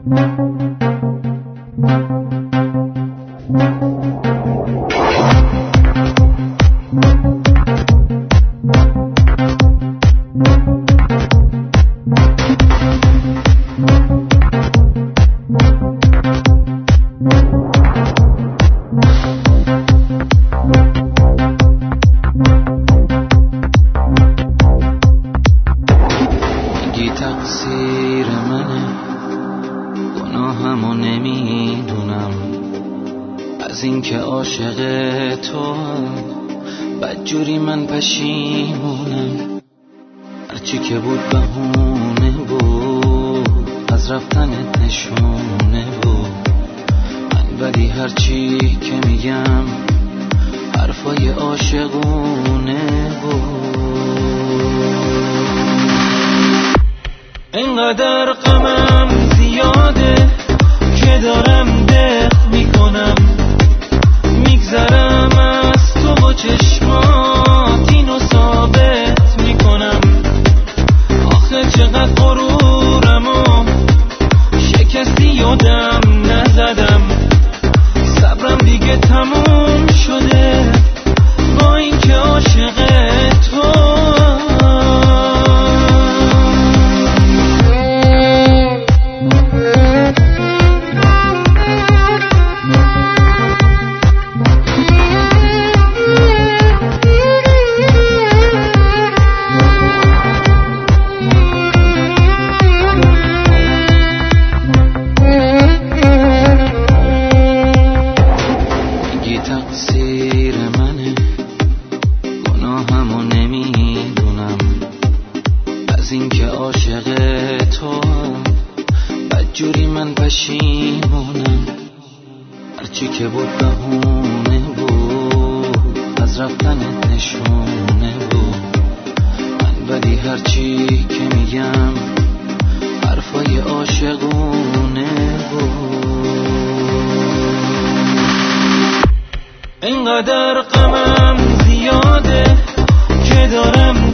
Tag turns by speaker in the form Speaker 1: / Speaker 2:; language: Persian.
Speaker 1: تقصیر منه، گناهمو نمیدونم، از اینکه عاشق تو بدجوری من پشیمونم. هرچی که بود بهونه بود، از رفتنت نشونه بود. من ولی هرچی که میگم حرفای عاشقونه بود. اینقدر غمم زیاده که دارم دق میکنم، میگذرم از تو و چشمات اینو ثابت میکنم. آخه چقدر غرورم و شکستی یادم نزدم، صبرم دیگه تموم شده با اینکه عاشق تو. تقصیر منه، گناهمو نمیدونم، از اینکه عاشق تو بدجوری من پشیمونم. هرچی که بود بهونه بود، از رفتنت نشونه بود. من ولی هرچی که میگم حرفای عاشقونه بود. اینقدر غمم زیاده که دارم